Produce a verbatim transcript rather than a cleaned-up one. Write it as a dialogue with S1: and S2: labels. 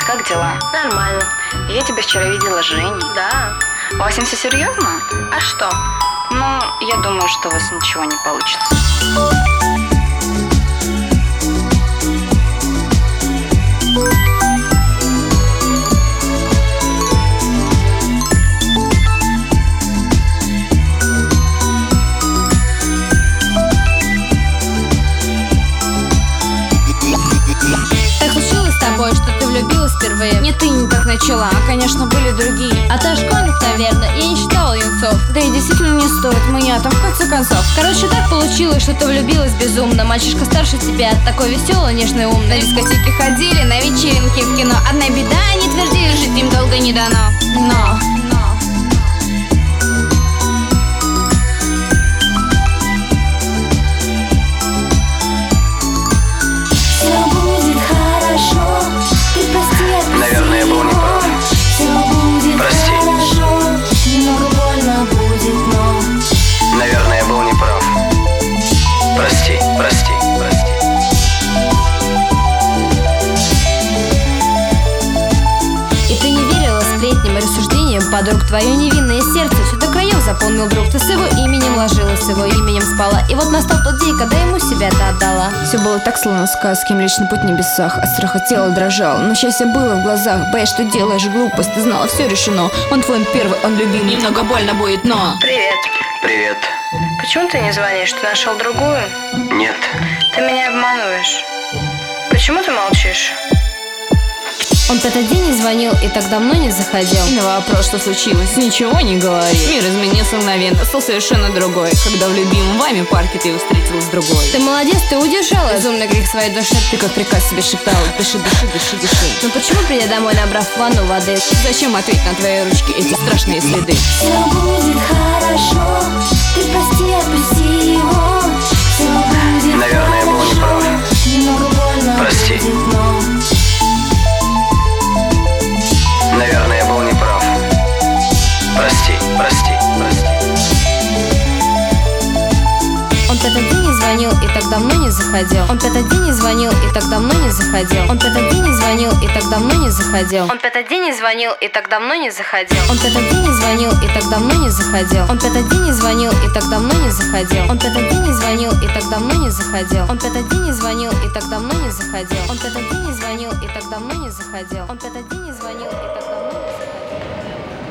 S1: как дела?
S2: Нормально.
S1: Я тебя вчера видела с Женей.
S2: Да.
S1: У вас не все серьезно?
S2: А что?
S1: Ну, я думаю, что у вас ничего не получится.
S3: Так случилось с тобой, что ты влюбилась впервые? Не ты не так начала, а, конечно, были другие. А ты школьник, наверное, я не считала юнцов. Да и действительно не стоит, меня там в конце концов. Короче, так получилось, что ты влюбилась безумно. Мальчишка старше тебя, такой веселый, нежный, умный. На дискотеки ходили, на вечеринки, в кино. Одна беда, они твердили, жить им долго не дано. Но, но
S4: Наверное, я был неправ. Прости.
S5: Немного больно будет, но
S4: Наверное, я был неправ. Прости, прости, прости.
S3: И ты не верила сплетням и рассуждениям подруг. Твое невинное сердце все до краев заполнил друг. Ты с его именем ложилась, с его именем спала. И вот настал тот день, когда ему себя ты отдала.
S6: Все было так, словно в сказке, Млечный путь в небесах. От страха тело дрожало, но счастье было в глазах. Боясь, что делаешь глупость, ты знала, все решено. Он твой первый, он любимый, немного больно будет, но...
S2: Привет.
S4: Привет.
S2: Почему ты не звонишь? Ты нашел другую?
S4: Нет.
S2: Ты меня обманываешь. Почему ты молчишь?
S3: Он в этот день не звонил и так давно не заходил.
S6: На вопрос, что случилось, ничего не говори. Мир изменился мгновенно, стал совершенно другой. Когда в любимом вами парке ты встретилась с другой.
S3: Ты молодец, ты удержала безумный грех своей души.
S6: Ты как приказ себе шептала: дыши, дыши, дыши, дыши.
S3: Но почему, придя домой, набрав ванну воды?
S6: Зачем ответить на твои ручки эти страшные следы?
S5: все будет хорошо. Ты прости, отпусти его. Все будет
S4: Наверное, я был
S5: хорошо.
S4: неправ.
S5: Немного больно
S4: Прости.
S5: будет, но
S4: Наверное, я был неправ. Прости, прости, прости.
S3: Он в этот день не звонил и так давно не заходил. Он в этот день не звонил и так давно не заходил. Он в этот день не звонил и так давно не заходил. Он в этот день не звонил и так давно не заходил. Он в этот день не звонил и так давно не заходил. Он в этот день не звонил и так давно не заходил. Он в этот день не звонил и так давно не заходил. Он в этот день не звонил и так давно не заходил. Он в этот день не звонил и так давно не заходил. Он в этот день не звонил и так давно